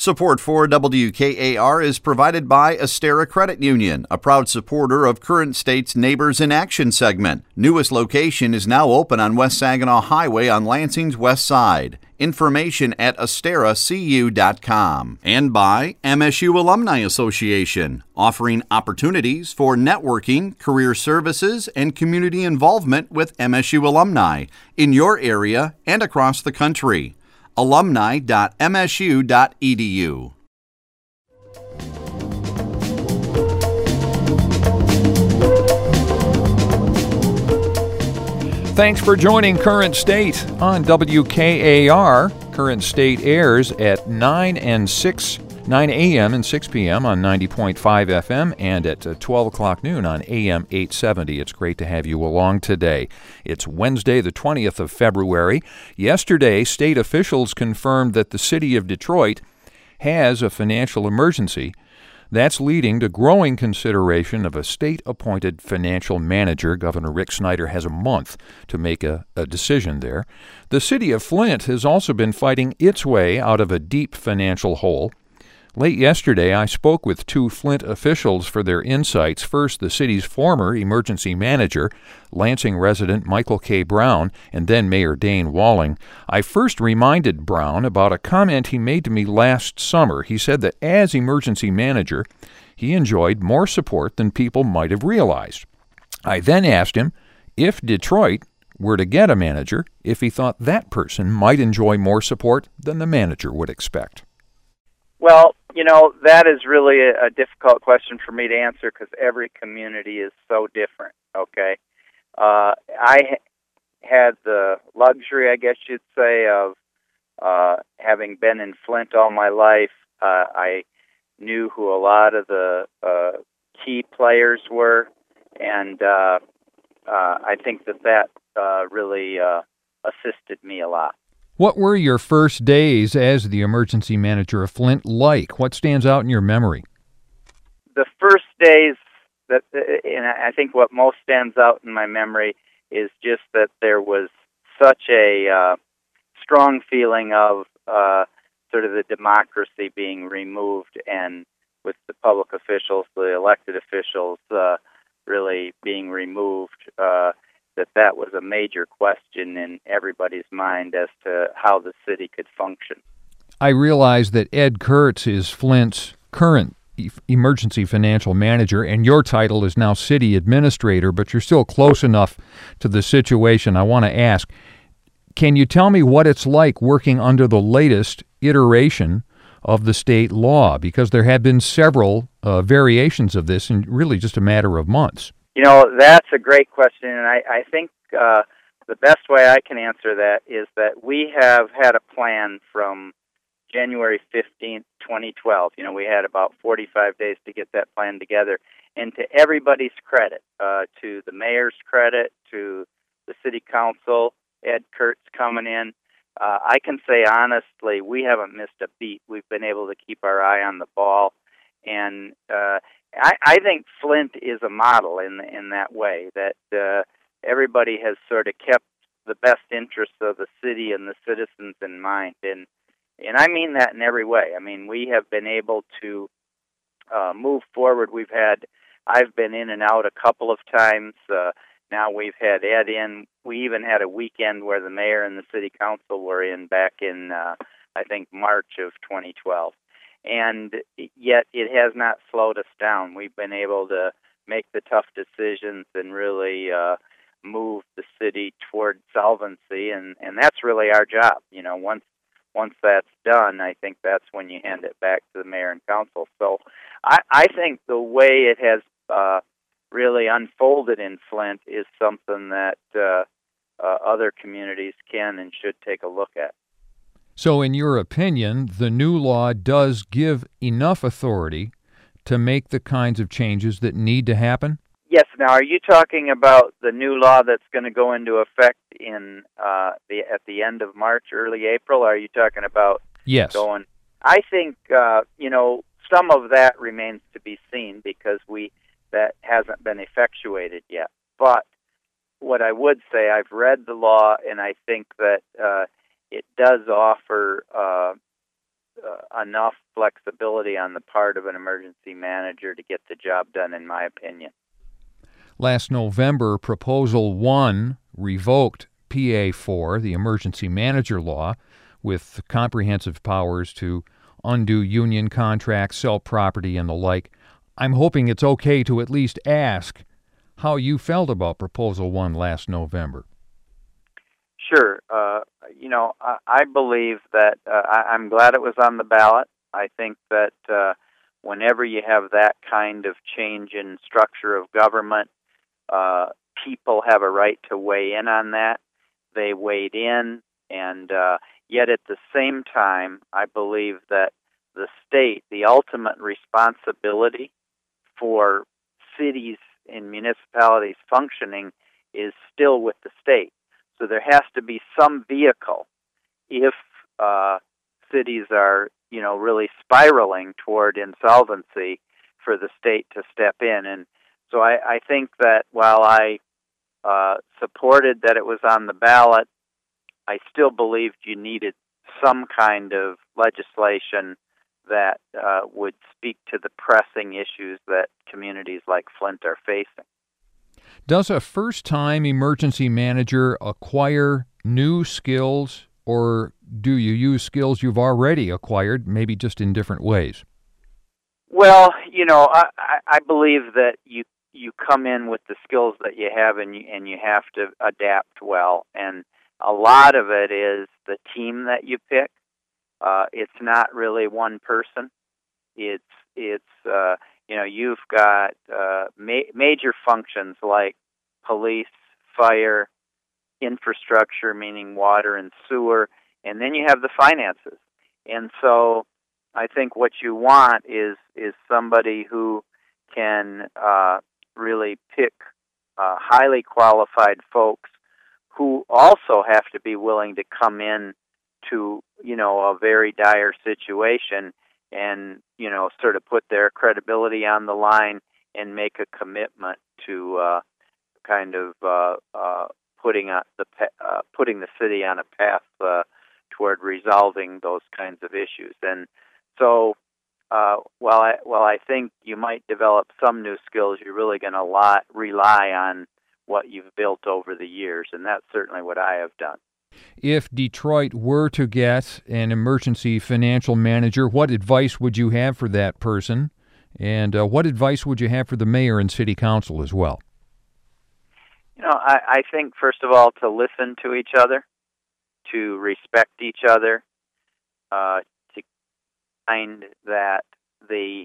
Support for WKAR is provided by Astera Credit Union, a proud supporter of Current State's Neighbors in Action segment. Newest location is now open on West Saginaw Highway on Lansing's west side. Information at asteracu.com. And by MSU Alumni Association, offering opportunities for networking, career services, and community involvement with MSU alumni in your area and across the country. alumni.msu.edu. Thanks for joining Current State on WKAR. Current State airs at 9 a.m. and 6 p.m. on 90.5 FM and at 12 o'clock noon on AM 870. It's great to have you along today. It's Wednesday, the 20th of February. Yesterday, state officials confirmed that the city of Detroit has a financial emergency. That's leading to growing consideration of a state-appointed financial manager. Governor Rick Snyder has a month to make a decision there. The city of Flint has also been fighting its way out of a deep financial hole. Late yesterday, I spoke with two Flint officials for their insights. First, the city's former emergency manager, Lansing resident Michael K. Brown, and then Mayor Dane Walling. I first reminded Brown about a comment he made to me last summer. He said that as emergency manager, he enjoyed more support than people might have realized. I then asked him if Detroit were to get a manager, if he thought that person might enjoy more support than the manager would expect. Well, that is really a difficult question for me to answer because every community is so different, okay? I had the luxury, I guess you'd say, of having been in Flint all my life. I knew who a lot of the key players were, and I think that really assisted me a lot. What were your first days as the emergency manager of Flint like? What stands out in your memory? The first days, and I think what most stands out in my memory is just that there was such a strong feeling of sort of the democracy being removed, and with the public officials, the elected officials really being removed, that was a major question in everybody's mind as to how the city could function. I realize that Ed Kurtz is Flint's current emergency financial manager, and your title is now city administrator, but you're still close enough to the situation. I want to ask, can you tell me what it's like working under the latest iteration of the state law? Because there have been several variations of this in really just a matter of months. That's a great question, and I think the best way I can answer that is that we have had a plan from January 15th, 2012. We had about 45 days to get that plan together, and to everybody's credit, to the mayor's credit, to the city council, Ed Kurtz coming in, I can say honestly, we haven't missed a beat. We've been able to keep our eye on the ball, and I think Flint is a model in that way, that everybody has sort of kept the best interests of the city and the citizens in mind, and I mean that in every way. I mean, we have been able to move forward. I've been in and out a couple of times. Now we've had Ed in. We even had a weekend where the mayor and the city council were in back in, I think, March of 2012. And yet it has not slowed us down. We've been able to make the tough decisions and really move the city toward solvency, and that's really our job. Once that's done, I think that's when you hand it back to the mayor and council. So I think the way it has really unfolded in Flint is something that other communities can and should take a look at. So in your opinion, the new law does give enough authority to make the kinds of changes that need to happen? Yes. Now, are you talking about the new law that's going to go into effect in at the end of March, early April? Or are you talking about yes. going? I think some of that remains to be seen because that hasn't been effectuated yet. But what I would say, I've read the law, and I think that it does offer enough flexibility on the part of an emergency manager to get the job done, in my opinion. Last November, Proposal 1 revoked PA4, the emergency manager law, with comprehensive powers to undo union contracts, sell property, and the like. I'm hoping it's okay to at least ask how you felt about Proposal 1 last November. Sure. I believe that I'm glad it was on the ballot. I think that whenever you have that kind of change in structure of government, people have a right to weigh in on that. They weighed in, and yet at the same time, I believe that the state, the ultimate responsibility for cities and municipalities functioning is still with the state. So there has to be some vehicle if cities are, really spiraling toward insolvency for the state to step in. And so I think that while I supported that it was on the ballot, I still believed you needed some kind of legislation that would speak to the pressing issues that communities like Flint are facing. Does a first-time emergency manager acquire new skills, or do you use skills you've already acquired, maybe just in different ways? Well, I believe that you come in with the skills that you have, and you have to adapt well. And a lot of it is the team that you pick. It's not really one person. It's you've got major functions like police, fire, infrastructure, meaning water and sewer, and then you have the finances. And so I think what you want is somebody who can really pick highly qualified folks who also have to be willing to come in to, a very dire situation and, sort of put their credibility on the line and make a commitment to putting the city on a path toward resolving those kinds of issues. And so while I think you might develop some new skills, you're really going to rely on what you've built over the years, and that's certainly what I have done. If Detroit were to get an emergency financial manager, what advice would you have for that person? And what advice would you have for the mayor and city council as well? I think, first of all, to listen to each other, to respect each other, to find that the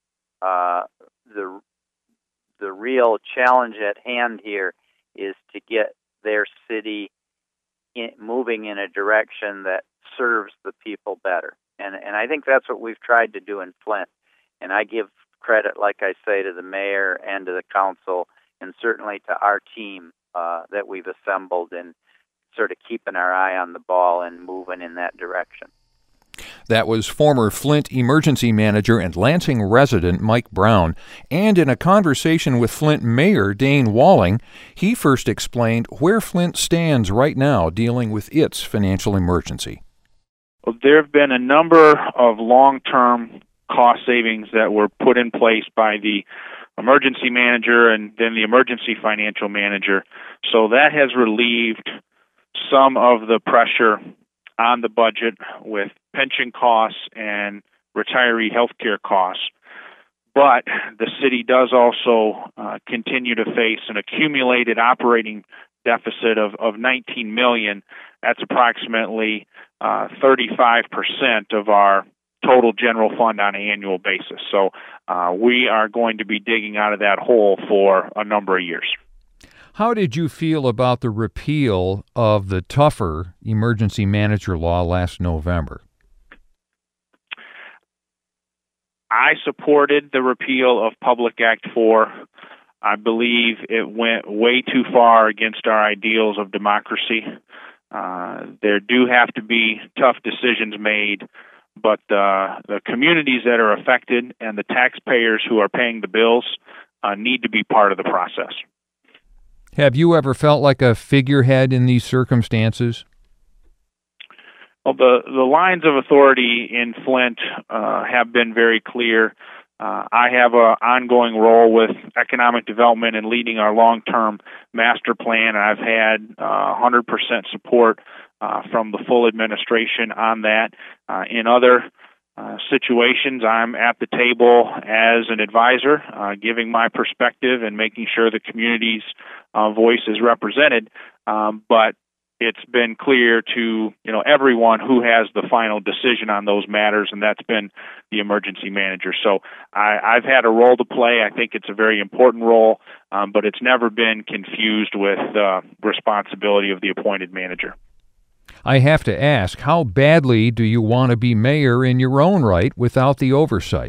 real challenge at hand here is to get their city moving in a direction that serves the people better. And I think that's what we've tried to do in Flint. And I give credit, like I say, to the mayor and to the council, and certainly to our team that we've assembled and sort of keeping our eye on the ball and moving in that direction. That was former Flint emergency manager and Lansing resident Mike Brown. And in a conversation with Flint Mayor Dane Walling, he first explained where Flint stands right now dealing with its financial emergency. Well, there have been a number of long-term cost savings that were put in place by the emergency manager and then the emergency financial manager. So that has relieved some of the pressure on the budget with pension costs and retiree health care costs. But the city does also continue to face an accumulated operating deficit of $19 million. That's approximately 35% of our total general fund on an annual basis. So we are going to be digging out of that hole for a number of years. How did you feel about the repeal of the tougher emergency manager law last November? I supported the repeal of Public Act 4. I believe it went way too far against our ideals of democracy. There do have to be tough decisions made, but the communities that are affected and the taxpayers who are paying the bills need to be part of the process. Have you ever felt like a figurehead in these circumstances? Well, the lines of authority in Flint have been very clear. I have an ongoing role with economic development and leading our long-term master plan. I've had 100% support from the full administration on that. In other situations, I'm at the table as an advisor, giving my perspective and making sure the community's voice is represented. But it's been clear to everyone who has the final decision on those matters, and that's been the emergency manager. So I've had a role to play. I think it's a very important role, but it's never been confused with the responsibility of the appointed manager. I have to ask, how badly do you want to be mayor in your own right without the oversight?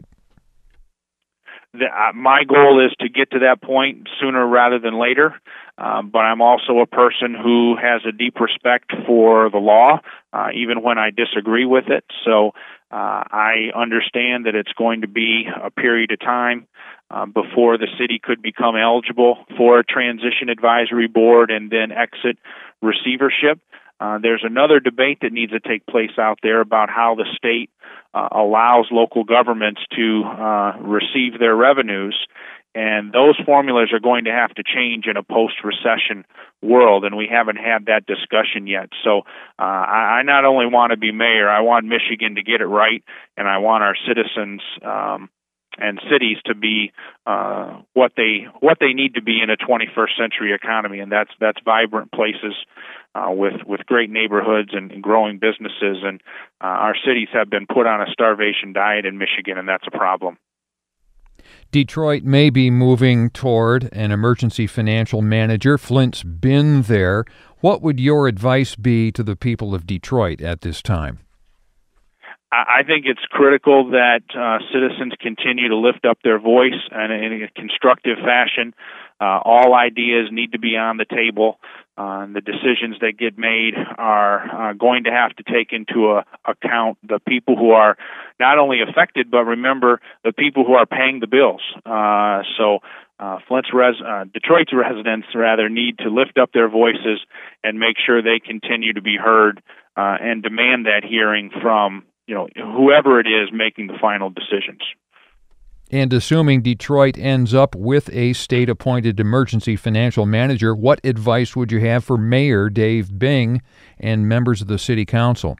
My goal is to get to that point sooner rather than later, but I'm also a person who has a deep respect for the law, even when I disagree with it. So I understand that it's going to be a period of time before the city could become eligible for a transition advisory board and then exit receivership. There's another debate that needs to take place out there about how the state allows local governments to receive their revenues, and those formulas are going to have to change in a post-recession world, and we haven't had that discussion yet. So I not only want to be mayor, I want Michigan to get it right, and I want our citizens and cities to be what they need to be in a 21st century economy, and that's vibrant places with great neighborhoods and growing businesses. And our cities have been put on a starvation diet in Michigan, and that's a problem. Detroit may be moving toward an emergency financial manager. Flint's been there. What would your advice be to the people of Detroit at this time? I think it's critical that citizens continue to lift up their voice and in a constructive fashion. All ideas need to be on the table. The decisions that get made are going to have to take into account the people who are not only affected, but remember the people who are paying the bills. So Detroit's residents need to lift up their voices and make sure they continue to be heard and demand that hearing from whoever it is making the final decisions. And assuming Detroit ends up with a state-appointed emergency financial manager, what advice would you have for Mayor Dave Bing and members of the City Council?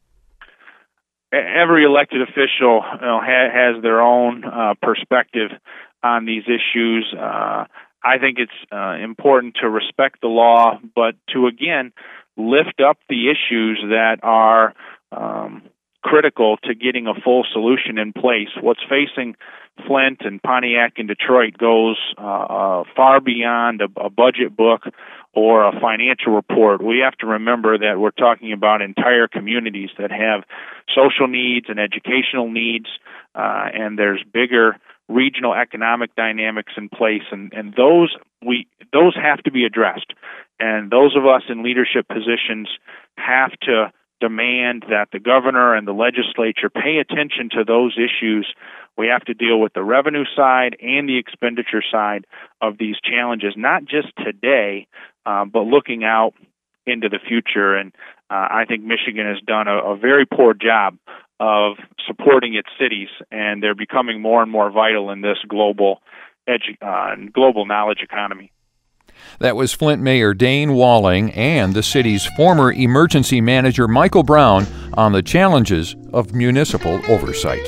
Every elected official has their own perspective on these issues. I think it's important to respect the law, but to, again, lift up the issues that are critical to getting a full solution in place. What's facing Flint and Pontiac and Detroit goes far beyond a budget book or a financial report. We have to remember that we're talking about entire communities that have social needs and educational needs, and there's bigger regional economic dynamics in place, and those have to be addressed. And those of us in leadership positions have to demand that the governor and the legislature pay attention to those issues. We have to deal with the revenue side and the expenditure side of these challenges, not just today, but looking out into the future. And I think Michigan has done a very poor job of supporting its cities, and they're becoming more and more vital in this global knowledge economy. That was Flint Mayor Dane Walling and the city's former emergency manager Michael Brown on the challenges of municipal oversight.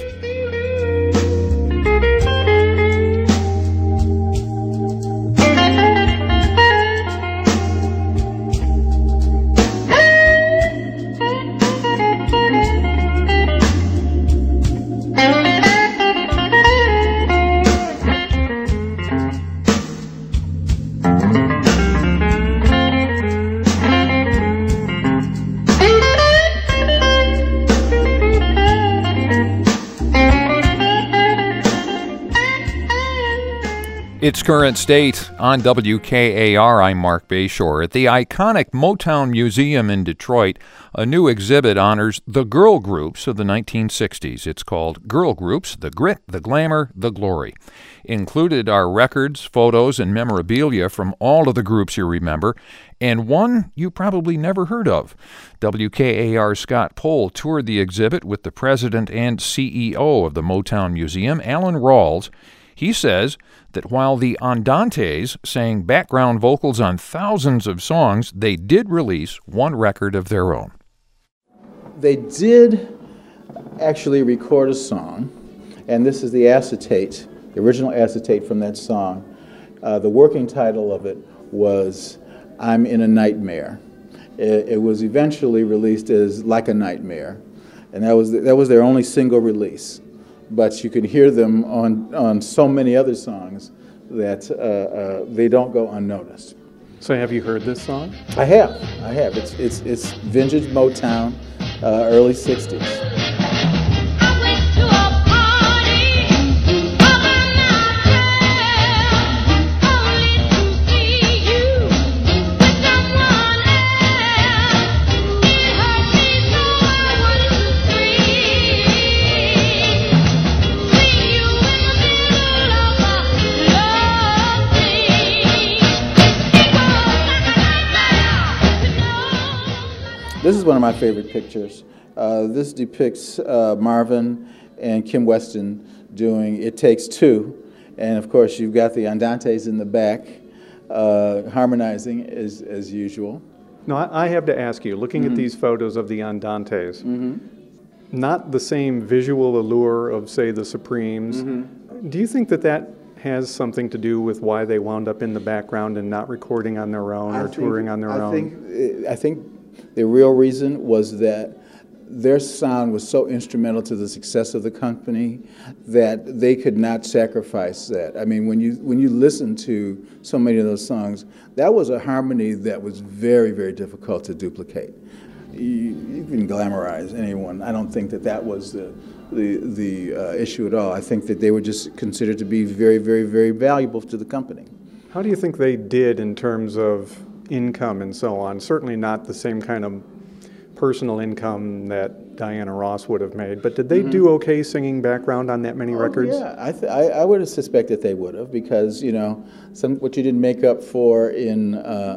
It's Current State on WKAR. I'm Mark Bayshore. At the iconic Motown Museum in Detroit, a new exhibit honors the girl groups of the 1960s. It's called Girl Groups, The Grit, The Glamour, The Glory. Included are records, photos, and memorabilia from all of the groups you remember, and one you probably never heard of. WKAR's Scott Pohl toured the exhibit with the president and CEO of the Motown Museum, Alan Rawls. He says that while the Andantes sang background vocals on thousands of songs, they did release one record of their own. They did actually record a song, and this is the acetate, the original acetate from that song. The working title of it was I'm in a Nightmare. It was eventually released as Like a Nightmare, and that was their only single release. But you could hear them on so many other songs that they don't go unnoticed. So have you heard this song? I have. It's vintage Motown, early 60s. This is one of my favorite pictures. This depicts Marvin and Kim Weston doing It Takes Two. And of course, you've got the Andantes in the back, harmonizing as usual. No, I have to ask you, looking at these photos of the Andantes, not the same visual allure of, say, the Supremes. Do you think that has something to do with why they wound up in the background and not recording on their own or touring on their own? I think the real reason was that their sound was so instrumental to the success of the company that they could not sacrifice that. I mean, when you listen to so many of those songs, that was a harmony that was very, very difficult to duplicate. You can glamorize anyone. I don't think that was the issue at all. I think that they were just considered to be very, very, very valuable to the company. How do you think they did in terms of income and so on? Certainly not the same kind of personal income that Diana Ross would have made, but did they do okay singing background on that many records? Yeah, I would have suspected they would have, because what you didn't make up for in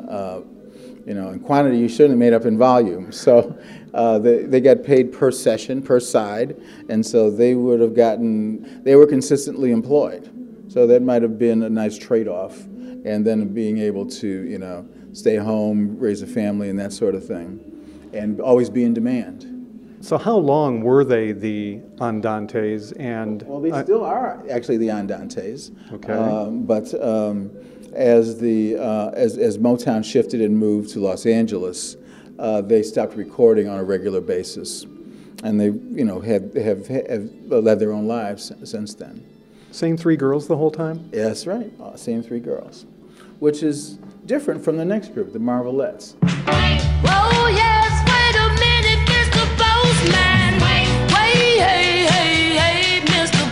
in quantity, you certainly made up in volume. So they got paid per session, per side, and so they were consistently employed. So that might have been a nice trade-off, and then being able to stay home, raise a family, and that sort of thing, and always be in demand. So how long were they the Andantes? And well, they still are actually the Andantes. Okay. But as Motown shifted and moved to Los Angeles, they stopped recording on a regular basis, and they have led their own lives since then. Same three girls the whole time? Yeah, that's right. Same three girls, which is different from the next group, the Marvelettes. Oh yes, wait a minute, Mr. Postman. Wait, hey, Mr.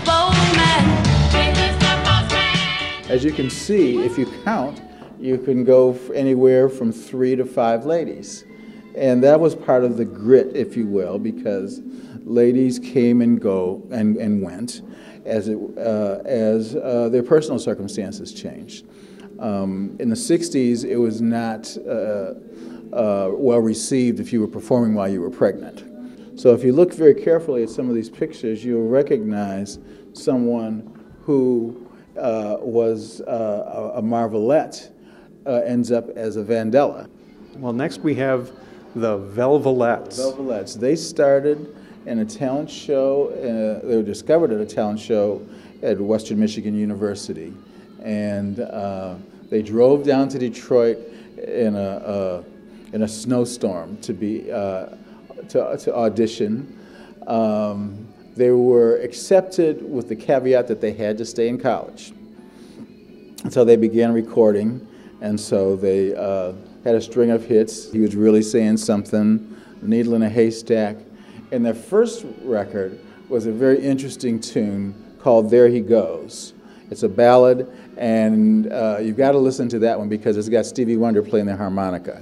Postman. As you can see, if you count, you can go anywhere from 3 to 5 ladies. And that was part of the grit, if you will, because ladies came and went as their personal circumstances changed. In the 60s, it was not well received if you were performing while you were pregnant. So if you look very carefully at some of these pictures, you'll recognize someone who was a Marvelette ends up as a Vandella. Well, next we have the Velvelettes. Velvelettes. They started in a talent show. They were discovered at a talent show at Western Michigan University, and they drove down to Detroit in a snowstorm to audition. They were accepted with the caveat that they had to stay in college. So they began recording, and so they had a string of hits. He Was Really Saying Something, Needle in a Haystack, and their first record was a very interesting tune called There He Goes. It's a ballad, and you've got to listen to that one because it's got Stevie Wonder playing the harmonica.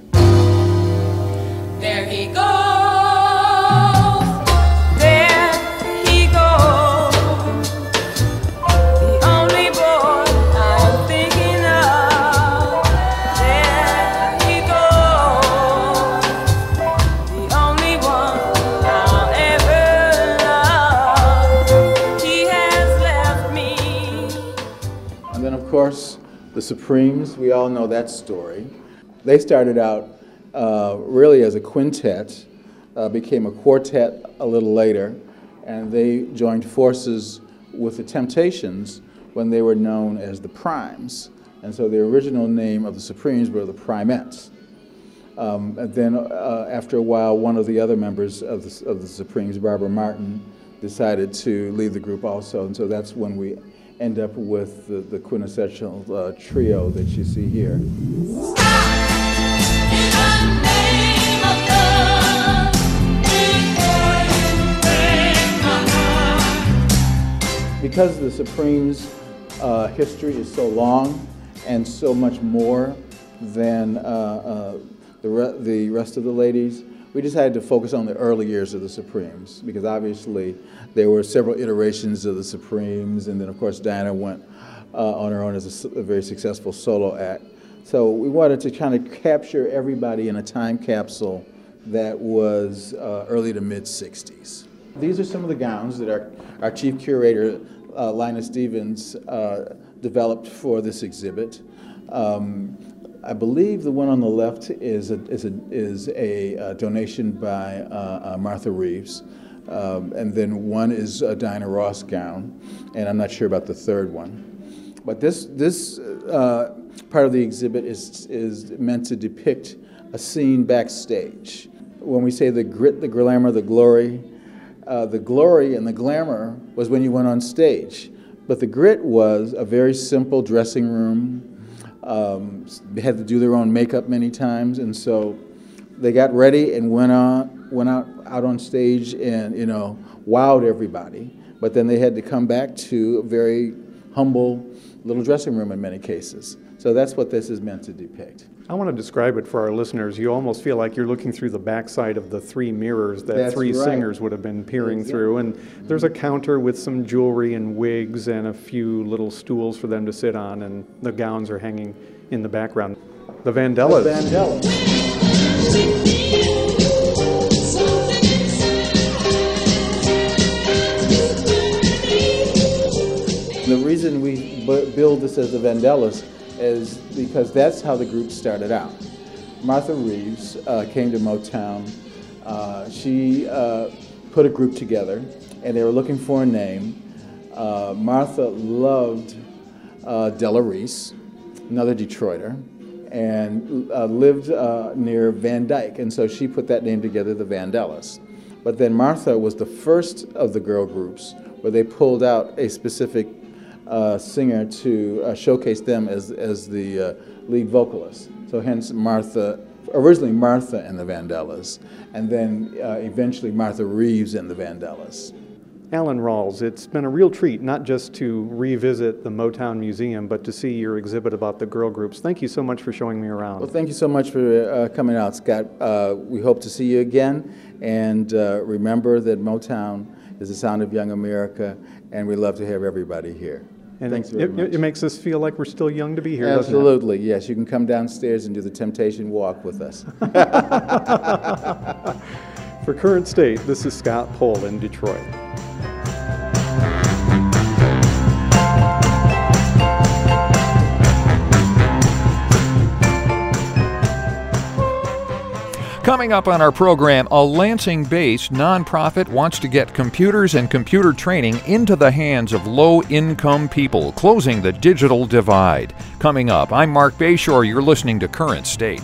There he goes. There he goes. The only boy I'm thinking of. There he goes. The only one I'll ever love. He has left me. And then, of course, the Supremes. We all know that story. They started out really as a quintet, became a quartet a little later, and they joined forces with the Temptations when they were known as the Primes. And so the original name of the Supremes were the Primettes. And then after a while, one of the other members of the Supremes, Barbara Martin, decided to leave the group also, and so that's when we end up with the quintessential trio that you see here. Because the Supremes' history is so long and so much more than the rest of the ladies, we decided to focus on the early years of the Supremes, because obviously there were several iterations of the Supremes, and then of course Diana went on her own as a very successful solo act. So we wanted to kind of capture everybody in a time capsule that was early to mid-60s. These are some of the gowns that our chief curator, Linus Stevens, developed for this exhibit. I believe the one on the left is a donation by Martha Reeves, and then one is a Diana Ross gown, and I'm not sure about the third one. But this part of the exhibit is meant to depict a scene backstage. When we say the grit, the glamour, the glory and the glamour was when you went on stage. But the grit was a very simple dressing room. They had to do their own makeup many times, and so they got ready and went out on stage and, you know, wowed everybody. But then they had to come back to a very humble little dressing room in many cases. So that's what this is meant to depict. I want to describe it for our listeners. You almost feel like you're looking through the backside of the three mirrors that That's three right. singers would have been peering through. And there's a counter with some jewelry and wigs and a few little stools for them to sit on, and the gowns are hanging in the background. The Vandellas. The Vandellas. The reason we build this as the Vandellas is because that's how the group started out. Martha Reeves came to Motown. She put a group together, and they were looking for a name. Martha loved Della Reese, another Detroiter, and lived near Van Dyke, and so she put that name together, the Vandellas. But then Martha was the first of the girl groups where they pulled out a specific singer to showcase them as the lead vocalist. So hence Martha, originally Martha and the Vandellas, and then eventually Martha Reeves and the Vandellas. Alan Rawls, it's been a real treat not just to revisit the Motown Museum, but to see your exhibit about the girl groups. Thank you so much for showing me around. Well, thank you so much for coming out, Scott. We hope to see you again, and remember that Motown is the sound of young America, and we love to have everybody here. And Thanks very much. It makes us feel like we're still young to be here, doesn't it? Absolutely, yes. You can come downstairs and do the Temptation Walk with us. For Current State, this is Scott Pohl in Detroit. Coming up on our program, a Lansing-based nonprofit wants to get computers and computer training into the hands of low-income people, closing the digital divide. Coming up, I'm Mark Bayshore. You're listening to Current State.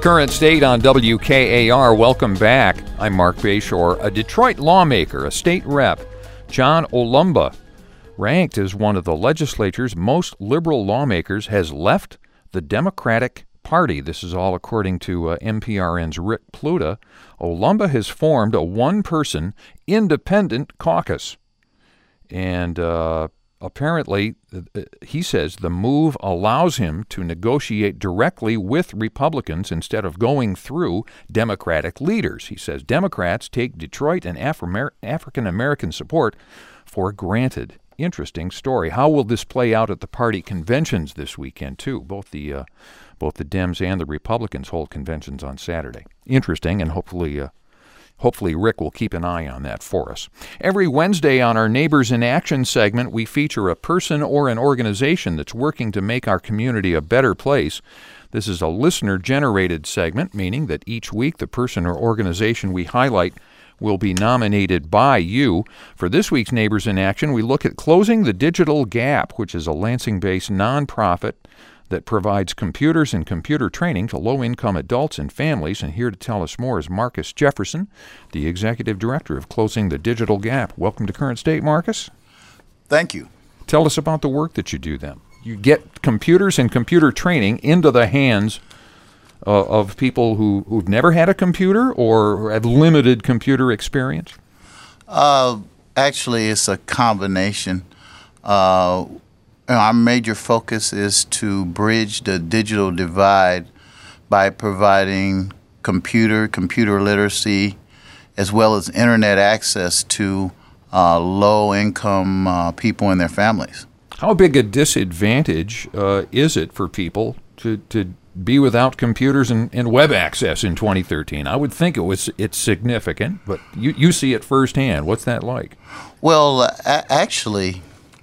Current State on WKAR. Welcome back. I'm Mark Bayshore. A Detroit lawmaker, a state rep, John Olumba, ranked as one of the legislature's most liberal lawmakers, has left the Democratic Party. This is all according to MPRN's Rick Pluta. Olumba has formed a one-person independent caucus. And apparently, he says the move allows him to negotiate directly with Republicans instead of going through Democratic leaders. He says Democrats take Detroit and African-American support for granted. Interesting story. How will this play out at the party conventions this weekend, too? Both the Dems and the Republicans hold conventions on Saturday. Interesting, and hopefully Rick will keep an eye on that for us. Every Wednesday on our Neighbors in Action segment, we feature a person or an organization that's working to make our community a better place. This is a listener-generated segment, meaning that each week the person or organization we highlight will be nominated by you. For this week's Neighbors in Action, we look at Closing the Digital Gap, which is a Lansing-based nonprofit that provides computers and computer training to low-income adults and families. And here to tell us more is Marcus Jefferson, the Executive Director of Closing the Digital Gap. Welcome to Current State, Marcus. Thank you. Tell us about the work that you do then. You get computers and computer training into the hands of people who've never had a computer or have limited computer experience? Actually, it's a combination. Our major focus is to bridge the digital divide by providing computer literacy, as well as internet access to low-income people and their families. How big a disadvantage is it for people to be without computers and web access in 2013? I would think it's significant, but you see it firsthand. What's that like? Well, actually,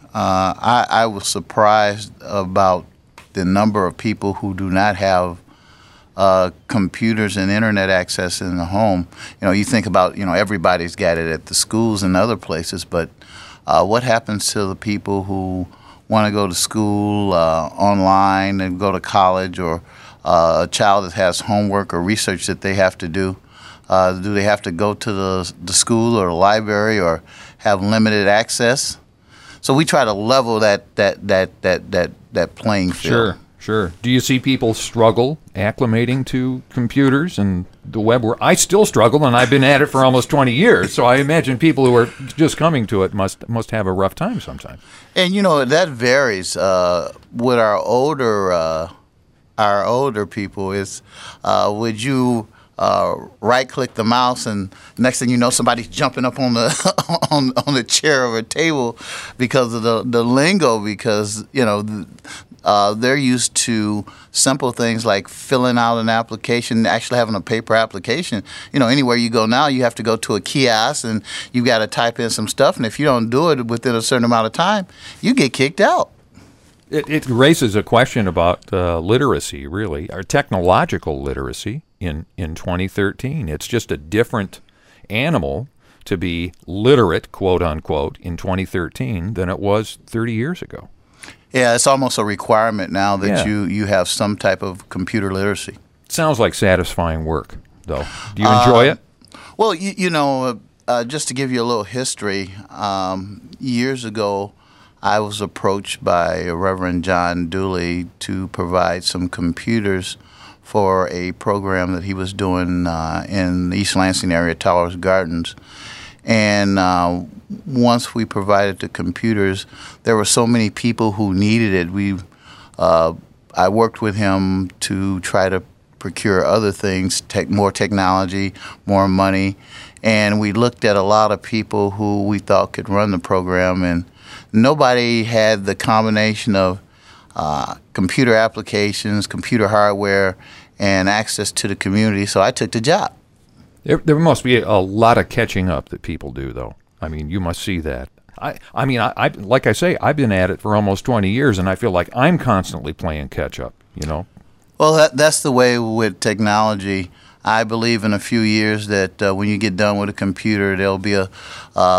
I was surprised about the number of people who do not have computers and internet access in the home. You think about, everybody's got it at the schools and other places, but what happens to the people who want to go to school online and go to college, or a child that has homework or research that they have to do? Do they have to go to the school or the library, or have limited access? So we try to level that playing field. Sure. Do you see people struggle acclimating to computers and the web? I still struggle, and I've been at it for almost 20 years. So I imagine people who are just coming to it must have a rough time sometimes. And that varies. With our older people, is would you right-click the mouse, and next thing you know, somebody's jumping up on the on the chair or a table because of the lingo, because they're used to simple things like filling out an application, actually having a paper application. Anywhere you go now, you have to go to a kiosk and you got to type in some stuff, and if you don't do it within a certain amount of time, you get kicked out. It raises a question about literacy, really, or technological literacy in 2013. It's just a different animal to be literate, quote unquote, in 2013 than it was 30 years ago. Yeah, it's almost a requirement now that you have some type of computer literacy. Sounds like satisfying work, though. Do you enjoy it? Well, just to give you a little history, years ago, I was approached by Reverend John Dooley to provide some computers for a program that he was doing in the East Lansing area, Towers Gardens. And once we provided the computers, there were so many people who needed it. I worked with him to try to procure other things, more technology, more money. And we looked at a lot of people who we thought could run the program, and nobody had the combination of computer applications, computer hardware, and access to the community, so I took the job. There must be a lot of catching up that people do, though. I mean, you must see that. I mean, like I say, I've been at it for almost 20 years, and I feel like I'm constantly playing catch-up, Well, that's the way with technology. I believe in a few years that when you get done with a computer, there'll be a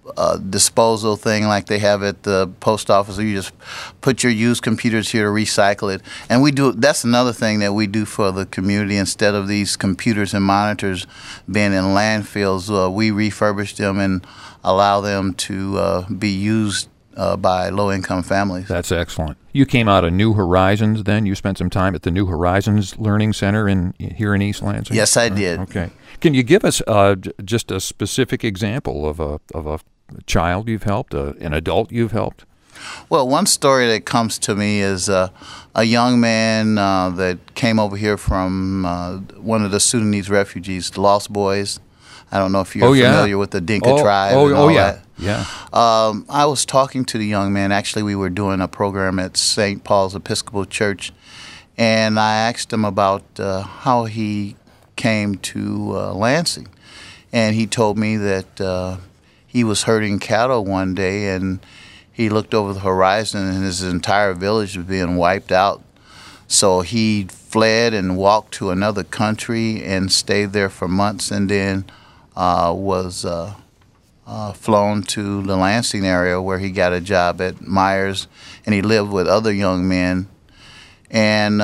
disposal thing like they have at the post office. You just put your used computers here to recycle it. And we do. That's another thing that we do for the community. Instead of these computers and monitors being in landfills, we refurbish them and allow them to be used by low-income families. That's excellent. You came out of New Horizons then? You spent some time at the New Horizons Learning Center here in East Lansing? Yes, I did. Okay. Can you give us just a specific example of a child you've helped, an adult you've helped? Well, one story that comes to me is a young man that came over here from one of the Sudanese refugees, the Lost Boys. I don't know if you're familiar with the Dinka tribe and all that. Yeah. I was talking to the young man. Actually, we were doing a program at St. Paul's Episcopal Church, and I asked him about how he came to Lansing. And he told me that he was herding cattle one day, and he looked over the horizon, and his entire village was being wiped out. So he fled and walked to another country and stayed there for months, and then was flown to the Lansing area where he got a job at Myers, and he lived with other young men. And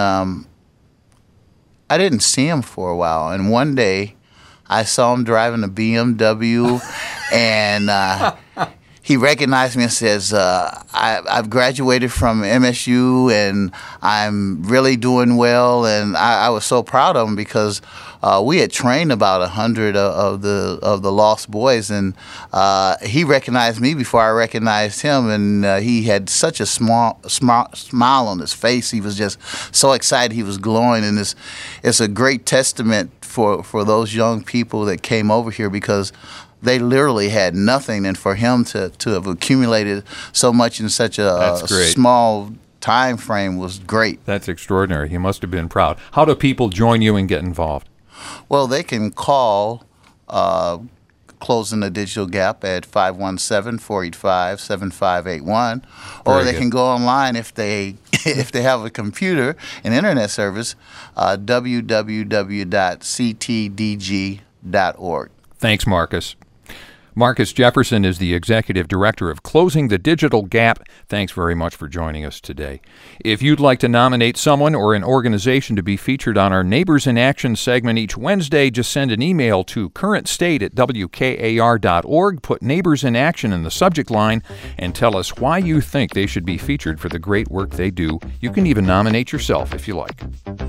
I didn't see him for a while, and one day I saw him driving a BMW, and he recognized me and says, I've graduated from MSU, and I'm really doing well. And I was so proud of him because we had trained about 100 of the Lost Boys, and he recognized me before I recognized him, and he had such a smile on his face. He was just so excited. He was glowing, and it's a great testament for those young people that came over here, because they literally had nothing, and for him to have accumulated so much in such a small time frame was great. That's extraordinary. He must have been proud. How do people join you and get involved? Well, they can call Closing the Digital Gap at 517-485-7581, or they can go online if they have a computer and internet service, www.ctdg.org. Thanks, Marcus. Marcus Jefferson is the Executive Director of Closing the Digital Gap. Thanks very much for joining us today. If you'd like to nominate someone or an organization to be featured on our Neighbors in Action segment each Wednesday, just send an email to currentstate@wkar.org, put Neighbors in Action in the subject line, and tell us why you think they should be featured for the great work they do. You can even nominate yourself if you like.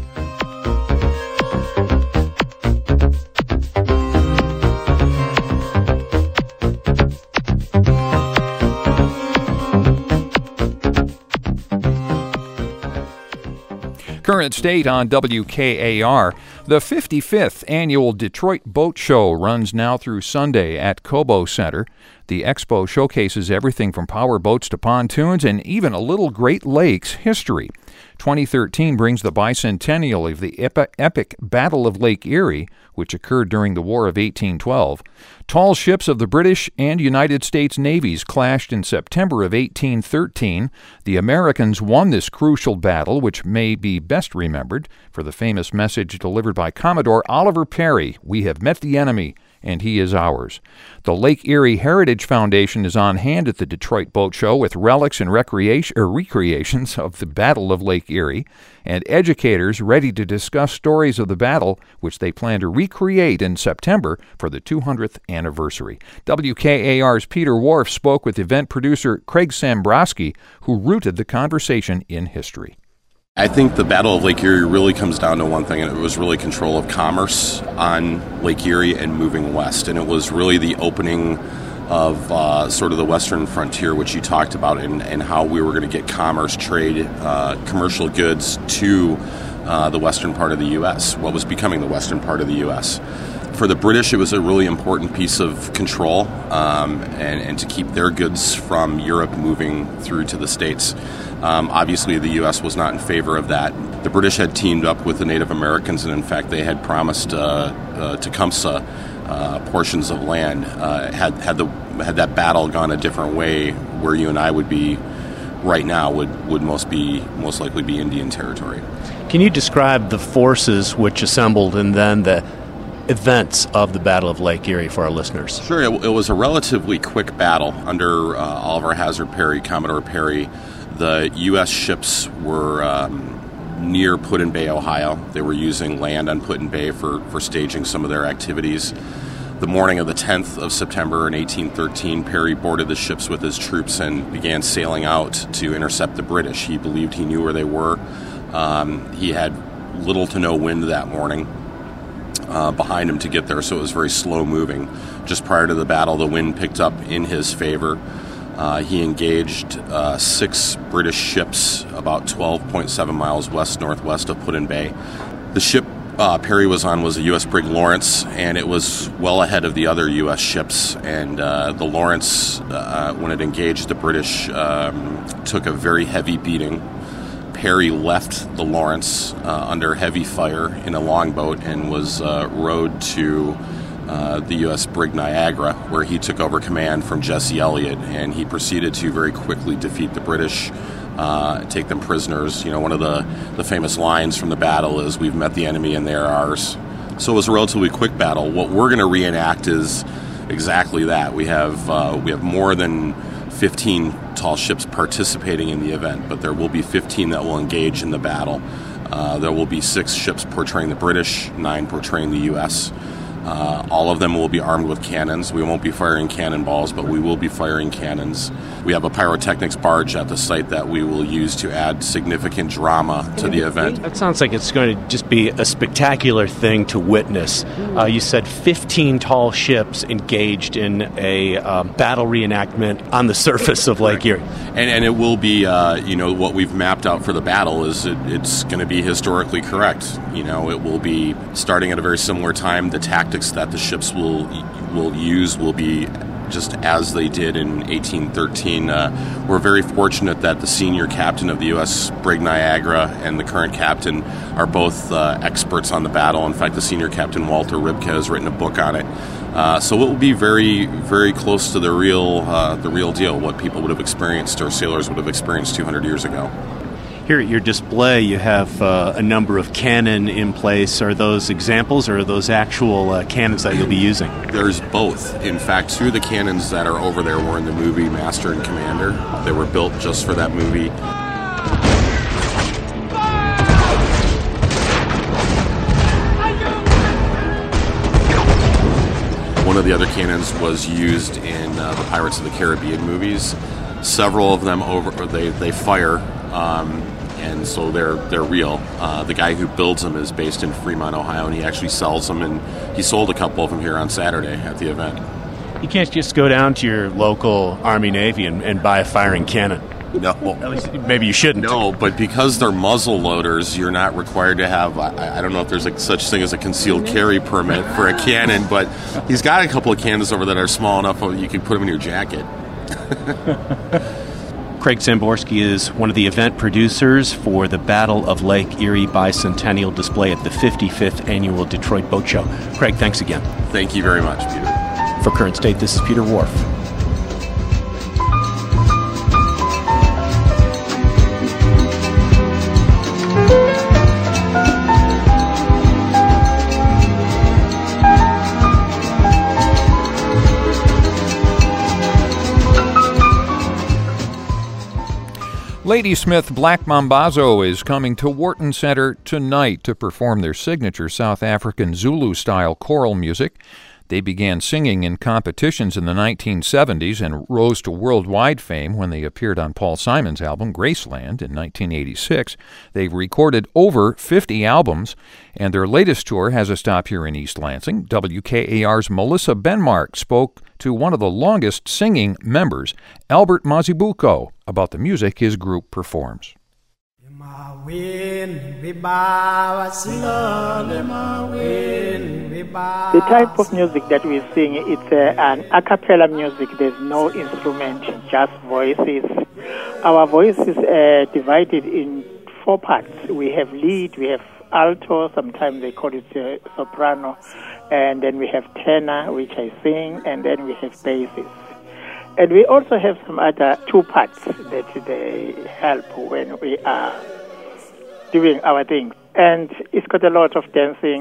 Current State on WKAR. The 55th Annual Detroit Boat Show runs now through Sunday at Cobo Center. The expo showcases everything from power boats to pontoons and even a little Great Lakes history. 2013 brings the bicentennial of the epic Battle of Lake Erie, which occurred during the War of 1812. Tall ships of the British and United States navies clashed in September of 1813. The Americans won this crucial battle, which may be best remembered for the famous message delivered by Commodore Oliver Perry, "We have met the enemy, and he is ours." The Lake Erie Heritage Foundation is on hand at the Detroit Boat Show with relics and recreations of the Battle of Lake Erie, and educators ready to discuss stories of the battle, which they plan to recreate in September for the 200th anniversary. WKAR's Peter Wharf spoke with event producer Craig Sambrosky, who rooted the conversation in history. I think the Battle of Lake Erie really comes down to one thing, and it was really control of commerce on Lake Erie and moving west. And it was really the opening of sort of the western frontier, which you talked about, and how we were going to get commerce, trade, commercial goods to the western part of the U.S., what was becoming the western part of the U.S. For the British, it was a really important piece of control and to keep their goods from Europe moving through to the States. Obviously, the U.S. was not in favor of that. The British had teamed up with the Native Americans, and in fact, they had promised Tecumseh portions of land. Had that battle gone a different way, where you and I would be right now would most likely be Indian territory. Can you describe the forces which assembled and then the events of the Battle of Lake Erie for our listeners? Sure, it was a relatively quick battle under Oliver Hazard Perry, Commodore Perry. The U.S. ships were near Put-in-Bay, Ohio. They were using land on Put-in-Bay for staging some of their activities. The morning of the 10th of September in 1813, Perry boarded the ships with his troops and began sailing out to intercept the British. He believed he knew where they were. He had little to no wind that morning behind him to get there, so it was very slow moving. Just prior to the battle, the wind picked up in his favor. He engaged 6 British ships about 12.7 miles west-northwest of Put-in-Bay. The ship Perry was on was a U.S. brig Lawrence, and it was well ahead of the other U.S. ships. And the Lawrence, when it engaged the British, took a very heavy beating. Perry left the Lawrence under heavy fire in a longboat and was rowed to the U.S. brig Niagara, where he took over command from Jesse Elliott, and he proceeded to very quickly defeat the British, take them prisoners. You know, one of the famous lines from the battle is, "We've met the enemy and they're ours." So it was a relatively quick battle. What we're going to reenact is exactly that. We have more than 15 tall ships participating in the event, but there will be 15 that will engage in the battle. There will be 6 ships portraying the British, 9 portraying the U.S. All of them will be armed with cannons. We won't be firing cannonballs, but we will be firing cannons. We have a pyrotechnics barge at the site that we will use to add significant drama to the event. That sounds like it's going to just be a spectacular thing to witness. You said 15 tall ships engaged in a battle reenactment on the surface of Lake Erie. And it will be, what we've mapped out for the battle is it's going to be historically correct. You know, it will be starting at a very similar time. The tactics that the ships will use will be just as they did in 1813. We're very fortunate that the senior captain of the U.S. brig Niagara and the current captain are both experts on the battle. In fact, the senior captain, Walter Ribke, has written a book on it. So it will be very, very close to the real deal, what people would have experienced or sailors would have experienced 200 years ago. Here at your display, you have a number of cannon in place. Are those examples or are those actual cannons that you'll be using? There's both. In fact, 2 of the cannons that are over there were in the movie Master and Commander. They were built just for that movie. One of the other cannons was used in the Pirates of the Caribbean movies. Several of them they fire. And so they're real. The guy who builds them is based in Fremont, Ohio, and he actually sells them, and he sold a couple of them here on Saturday at the event. You can't just go down to your local Army Navy and buy a firing cannon. No. At least maybe you shouldn't. No, but because they're muzzle loaders, you're not required to have, I don't know if there's such thing as a concealed carry permit for a cannon, but he's got a couple of cannons over that are small enough that you can put them in your jacket. Craig Zamborski is one of the event producers for the Battle of Lake Erie Bicentennial display at the 55th Annual Detroit Boat Show. Craig, thanks again. Thank you very much, Peter. For Current State, this is Peter Wharf. Ladysmith Black Mambazo is coming to Wharton Center tonight to perform their signature South African Zulu-style choral music. They began singing in competitions in the 1970s and rose to worldwide fame when they appeared on Paul Simon's album Graceland in 1986. They've recorded over 50 albums, and their latest tour has a stop here in East Lansing. WKAR's Melissa Benmark spoke to one of the longest singing members, Albert Mazibuko, about the music his group performs. The type of music that we sing, it's an a cappella music. There's no instrument, just voices. Our voice is divided in 4 parts. We have lead, we have alto, sometimes they call it soprano, and then we have tenor, which I sing, and then we have basses. And we also have some other 2 parts that they help when we are doing our things. And it's got a lot of dancing,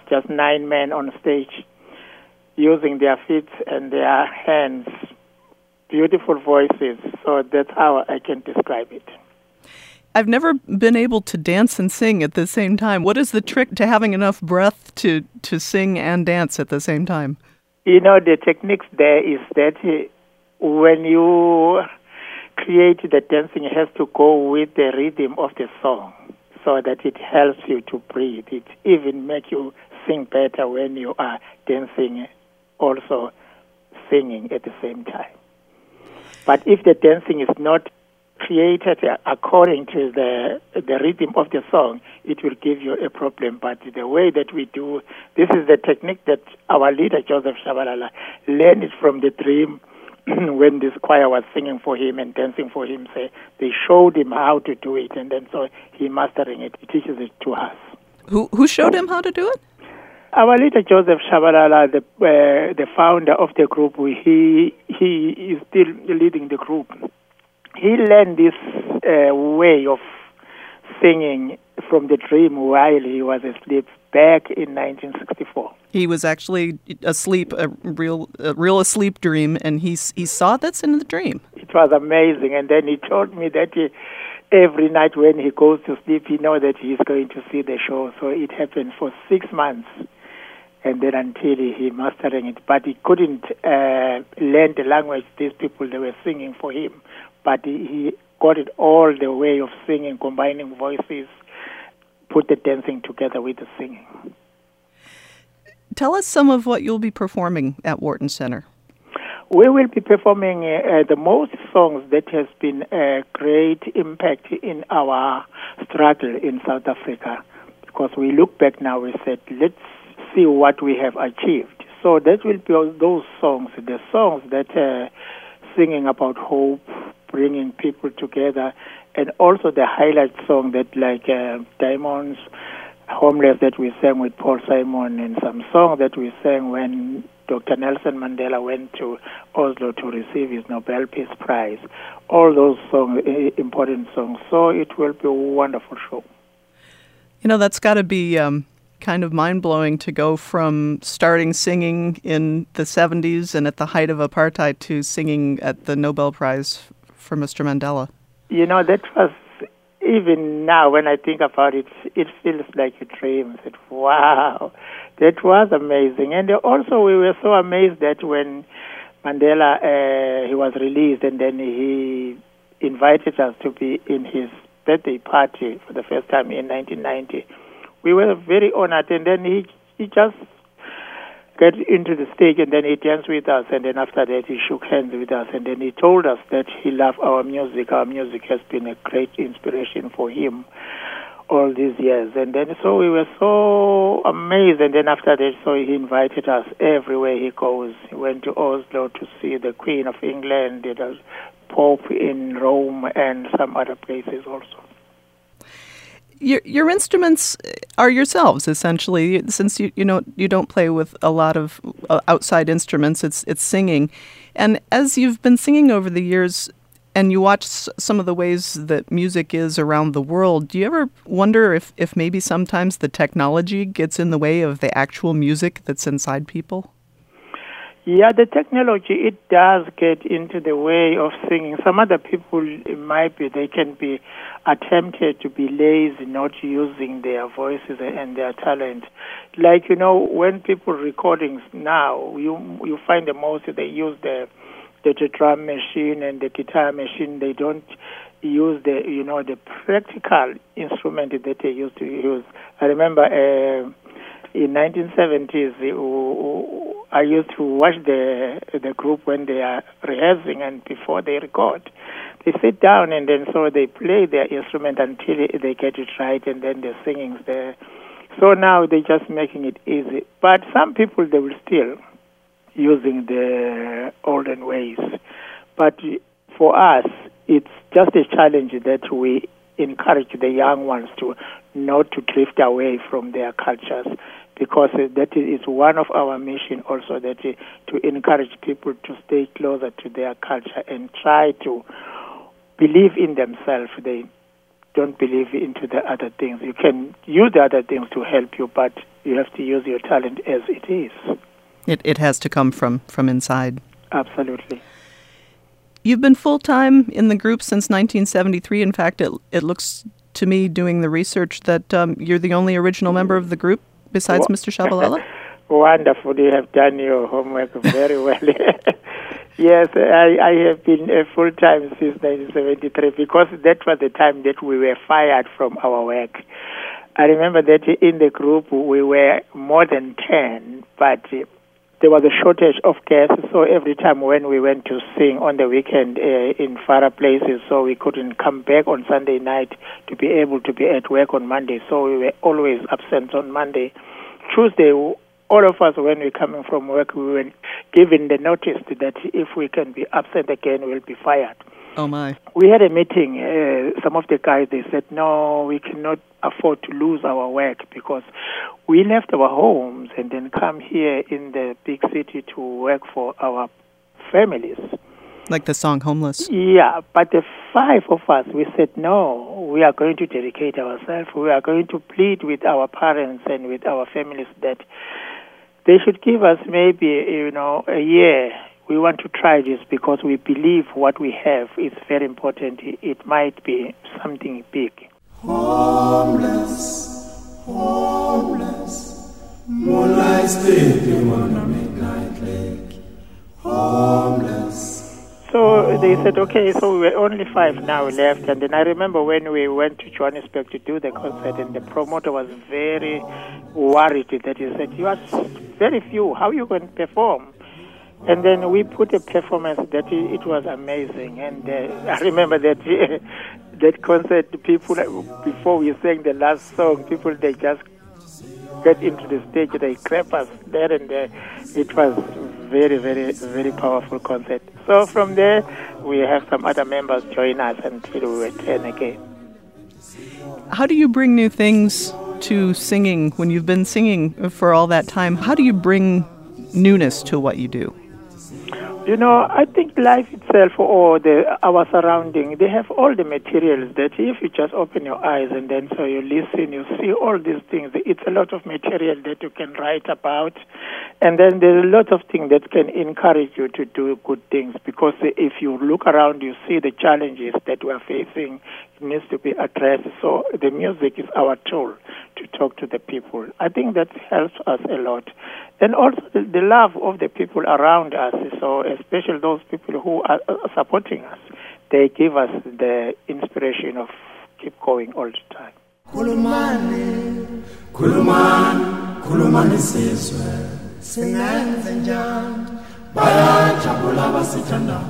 just 9 men on stage using their feet and their hands. Beautiful voices. So that's how I can describe it. I've never been able to dance and sing at the same time. What is the trick to having enough breath to sing and dance at the same time? You know, the techniques there is that when you create the dancing, it has to go with the rhythm of the song so that it helps you to breathe. It even makes you sing better when you are dancing, also singing at the same time. But if the dancing is not created according to the rhythm of the song, it will give you a problem. But the way that we do, this is the technique that our leader, Joseph Shabalala, learned it from the dream when this choir was singing for him and dancing for him. They showed him how to do it, and then so he mastering it. He teaches it to us. Who showed him how to do it? Our leader, Joseph Shabalala, the founder of the group, he is still leading the group. He learned this way of singing from the dream while he was asleep back in 1964. He was actually asleep, a real asleep dream, and he saw this in the dream. It was amazing, and then he told me that every night when he goes to sleep, he knows that he's going to see the show. So it happened for 6 months, and then until he mastering it. But he couldn't learn the language these people, they were singing for him. But he got it all the way of singing, combining voices, put the dancing together with the singing. Tell us some of what you'll be performing at Wharton Center. We will be performing the most songs that has been a great impact in our struggle in South Africa. Because we look back now, we said, let's see what we have achieved. So that will be those songs, the songs that singing about hope, bringing people together, and also the highlight song that like Diamonds, Homeless that we sang with Paul Simon, and some song that we sang when Dr. Nelson Mandela went to Oslo to receive his Nobel Peace Prize. All those songs, important songs. So it will be a wonderful show. You know, that's got to be kind of mind-blowing to go from starting singing in the 70s and at the height of apartheid to singing at the Nobel Prize for Mr. Mandela. You know, that was, even now when I think about it, it feels like a dream. I said, wow, that was amazing. And also we were so amazed that when Mandela, he was released, and then he invited us to be in his birthday party for the first time in 1990. We were very honored, and then he just got into the stage, and then he danced with us, and then after that he shook hands with us, and then he told us that he loved our music. Our music has been a great inspiration for him all these years. And then so we were so amazed, and then after that, so he invited us everywhere he goes. He went to Oslo to see the Queen of England, the Pope in Rome, and some other places also. Your instruments are yourselves, essentially, since you don't play with a lot of outside instruments. It's singing, and as you've been singing over the years, and you watch some of the ways that music is around the world, do you ever wonder if maybe sometimes the technology gets in the way of the actual music that's inside people? Yeah, the technology, it does get into the way of singing. Some other people, they can be attempted to be lazy, not using their voices and their talent. Like, when people recordings now, you find the most, they use the drum machine and the guitar machine. They don't use the practical instrument that they used to use. I remember in 1970s, I used to watch the group when they are rehearsing, and before they record, they sit down and then so they play their instrument until they get it right, and then the singing's there. So now they're just making it easy. But some people, they will still using the olden ways. But for us, it's just a challenge that we encourage the young ones to not to drift away from their cultures, because that is one of our mission also, that to encourage people to stay closer to their culture and try to believe in themselves. They don't believe into the other things. You can use the other things to help you, but you have to use your talent as it is. It has to come from inside. Absolutely. You've been full-time in the group since 1973. In fact, it looks to me, doing the research, that you're the only original member of the group besides Mr. Shabalala? Wonderful. You have done your homework very well. Yes, I have been full-time since 1973 because that was the time that we were fired from our work. I remember that in the group we were more than 10, but there was a shortage of gas, so every time when we went to sing on the weekend in far places, so we couldn't come back on Sunday night to be able to be at work on Monday, so we were always absent on Monday. Tuesday, all of us, when we're coming from work, we were given the notice that if we can be absent again, we'll be fired. Oh, my. We had a meeting. Some of the guys, they said, no, we cannot afford to lose our work because we left our homes and then come here in the big city to work for our families. Like the song Homeless? Yeah, but the 5 of us, we said, no, we are going to dedicate ourselves. We are going to plead with our parents and with our families that they should give us maybe, a year. We want to try this because we believe what we have is very important. It might be something big. Homeless, homeless, moonlight sleeping on a midnight lake. Homeless. So they said, okay, so we were only 5 now left. And then I remember when we went to Johannesburg to do the concert, and the promoter was very worried that he said, you are very few. How are you going to perform? And then we put a performance that it was amazing. And I remember that that concert, people, before we sang the last song, people, they just get into the stage, they clap us there and there. It was very, very, very powerful concert. So from there, we have some other members join us until we were 10 again. How do you bring new things to singing when you've been singing for all that time? How do you bring newness to what you do? I think life itself or our surrounding, they have all the materials that if you just open your eyes and then so you listen, you see all these things. It's a lot of material that you can write about. And then there's a lot of things that can encourage you to do good things because if you look around, you see the challenges that we are facing. It needs to be addressed. So the music is our tool to talk to the people. I think that helps us a lot. And also the love of the people around us, so especially those people who are supporting us, they give us the inspiration of keep going all the time. Kulumani, kulumani, kulumani sizwe, singenze njani, bayajabula basithanda,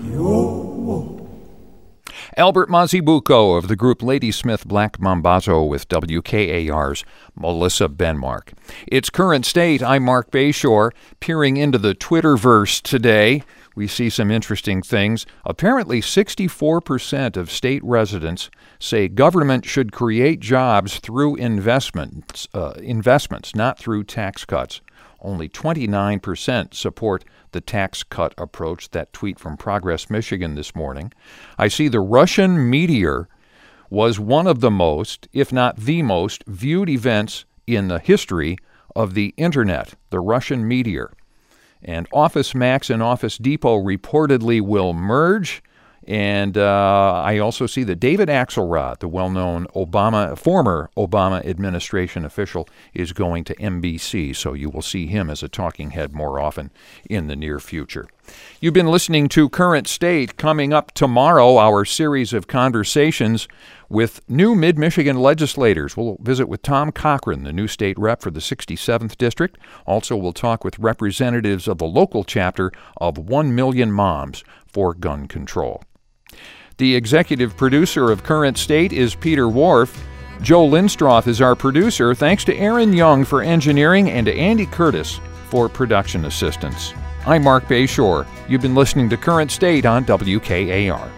yo. Albert Mazibuko of the group Ladysmith Black Mambazo with WKAR's Melissa Benmark. It's Current State. I'm Mark Bayshore. Peering into the Twitterverse today, we see some interesting things. Apparently, 64% of state residents say government should create jobs through investments, not through tax cuts. Only 29% support the tax cut approach. That tweet from Progress Michigan this morning. I see the Russian meteor was one of the most, if not the most, viewed events in the history of the Internet, the Russian meteor. And Office Max and Office Depot reportedly will merge. And I also see that David Axelrod, the well-known former Obama administration official, is going to NBC, so you will see him as a talking head more often in the near future. You've been listening to Current State. Coming up tomorrow, our series of conversations with new Mid-Michigan legislators. We'll visit with Tom Cochran, the new state rep for the 67th District. Also, we'll talk with representatives of the local chapter of 1 Million Moms for Gun Control. The executive producer of Current State is Peter Wharf. Joe Lindstroth is our producer. Thanks to Aaron Young for engineering and to Andy Curtis for production assistance. I'm Mark Bayshore. You've been listening to Current State on WKAR.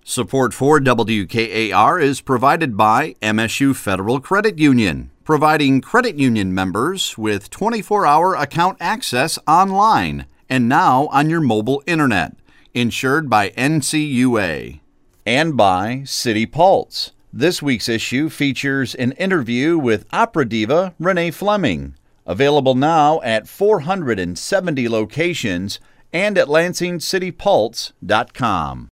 Support for WKAR is provided by MSU Federal Credit Union, providing credit union members with 24-hour account access online and now on your mobile internet, insured by NCUA. And by City Pulse. This week's issue features an interview with opera diva Renee Fleming, available now at 470 locations and at LansingCityPulse.com.